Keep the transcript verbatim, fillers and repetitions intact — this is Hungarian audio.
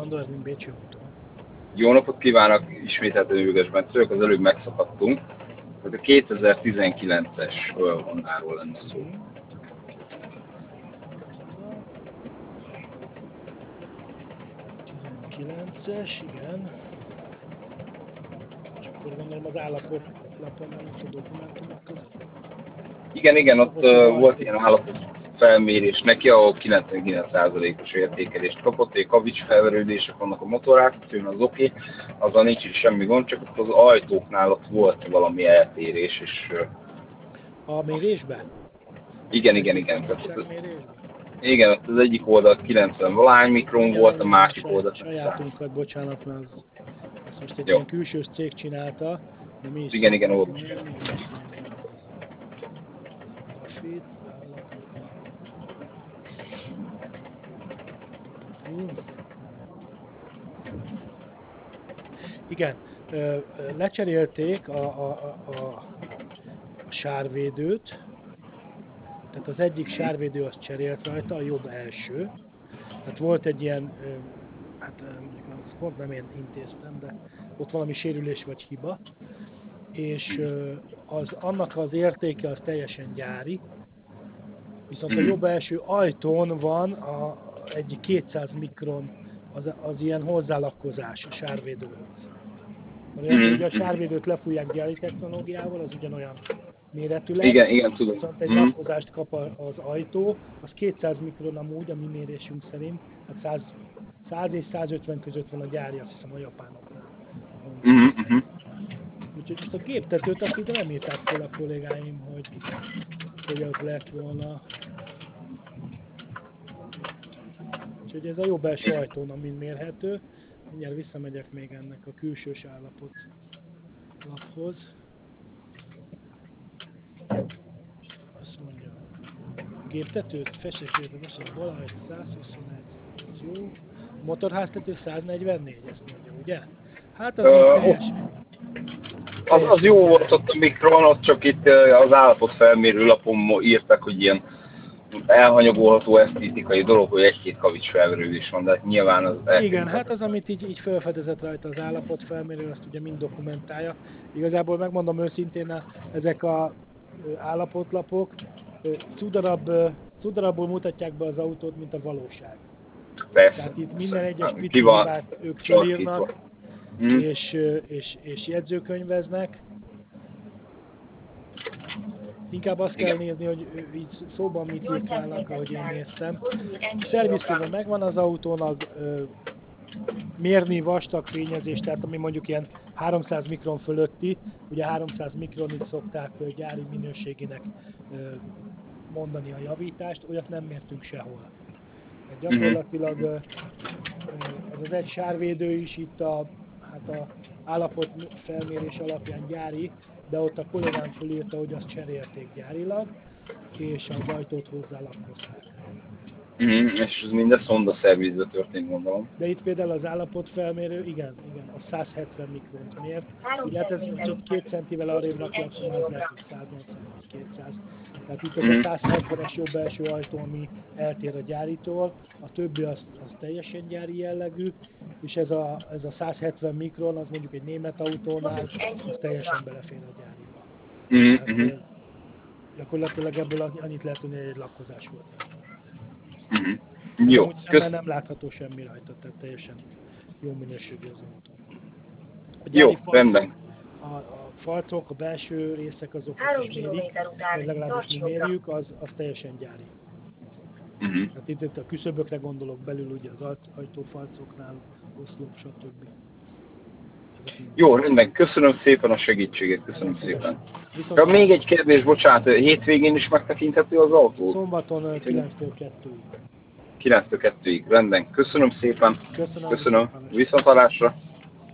Sándor, ez mint Bécsi úton. Jó napot kívánok, ismételten Üvegesben vagyok, az előbb megszakadtunk. Tehát a kétezer-tizenkilences Hondáról lenne szó. tizenkilences, igen. És akkor gondolom az állapot lapon nincs a dokumentumok között. Igen, igen, ott uh, volt ilyen állapotfelmérés neki, ahol kilencvenkilenc százalékos értékelést kapott, egy kavics felverődések vannak a motoráltatón, az oké, okay, azzal nincs is semmi gond, csak ott az ajtóknál ott volt valami eltérés, és... Uh, a mérésben? Igen, igen, igen. Tehát, igen, ott az egyik oldal kilencven valány mikron volt, a másik oldal... Sajátunkat, bocsánat, mert az, azt most egy ilyen külsős cég csinálta, de mi is... Igen, igen, ott. Igen, lecserélték a, a, a, a sárvédőt, tehát az egyik sárvédő az cserélt rajta, a jobb első. Tehát volt egy ilyen, hát mondjuk az pont nem én intéztem, de ott valami sérülés vagy hiba, és az, annak az értéke az teljesen gyári, viszont a jobb első ajtón van a, egy kétszáz mikron, az, az ilyen hozzálakkozás a sárvédőhöz. Mert ugye a sárvédőt lefújják gyári technológiával, az ugyanolyan méretű lesz. Igen, igen, tudom. Viszont egy lakkozást kap az ajtó, az kétszáz mikron amúgy, a mi mérésünk szerint, hát száz, száz és százötven között van a gyári, azt hiszem a japánoknál. Uh-huh. Úgyhogy most a géptetőt azt ide nem írták fel a kollégáim, hogy, hogy az lett volna. Úgyhogy ez a jobb első ajtón, amin mérhető. Mindjárt visszamegyek még ennek a külsős állapot laphoz. Azt mondja, géptetőt, festésgépet, azt mondja, valahogy száz huszonegy, ez jó. Motorháztető száznegyvennégy, ezt mondja, ugye? Hát az uh, még teljes. Az, az jó volt ott a mikron, ott csak itt az állapotfelmérő lapon írtak, hogy ilyen elhanyagolható esztétikai dolog, hogy egy-két kavics felverődés van, de hát nyilván az... Igen, hát az, amit így, így felfedezett rajta az állapotfelmérő, azt ugye mind dokumentálja. Igazából megmondom őszintén, ezek az állapotlapok cudarab, cudarabból mutatják be az autót, mint a valóság. Persze. Tehát itt minden egyes pici hibát ők felírnak, hmm. és, és, és jegyzőkönyveznek. Inkább azt kell nézni, hogy így szóban mit írkálnak, ahogy én néztem. Szervizkönyve megvan az autónak, mérni vastag fényezést, tehát ami mondjuk ilyen háromszáz mikron fölötti, ugye háromszáz mikronig szokták gyári minőségének mondani a javítást, olyat nem mértünk sehol. Tehát gyakorlatilag ez az egy sárvédő is itt a, hát a állapot felmérés alapján gyári, de ott a kollégám fölírta, hogy azt cserélték gyárilag, és az ajtót hozzálakkozták. Mm, és ez minden szonda szervizbe történt, gondolom. De itt például az állapotfelmérő, igen, igen, a száz hetven mikront mért. Ugye hát ez csak két centivel arrébb raklapszom, az lehet, hogy száznyolcvan vagy kétszáz. Tehát itt ez a száz hetvenes jobb első ajtó, ami eltér a gyáritól, a többi az, az teljesen gyári jellegű, és ez a, ez a száz hetven mikron, az mondjuk egy német autónál, az teljesen belefér a gyáriba. Mm-hmm. Tehát, gyakorlatilag ebből annyit lehet tudni, hogy egy lakkozás volt. Mm-hmm. Jó, amúgy szemmel nem látható semmi rajta, tehát teljesen jó minőségű az autó. Jó, falcok, rendben. A, a falcok, a belső részek azokat is mérik, vagy legalábbis mi mérjük, az, az teljesen gyári. Mm-hmm. Tehát itt, itt a küszöbökre gondolok belül, ugye az ajtófalcoknál, oszlop, stb. Jó, rendben, köszönöm szépen a segítséget, köszönöm szépen. Viszont... Még egy kérdés, bocsánat, hétvégén is megtekinthető az autó? Szombaton kilenctől kettőig. kilenctől kettőig, rendben, köszönöm szépen. Köszönöm. Köszönöm. Viszontlátásra.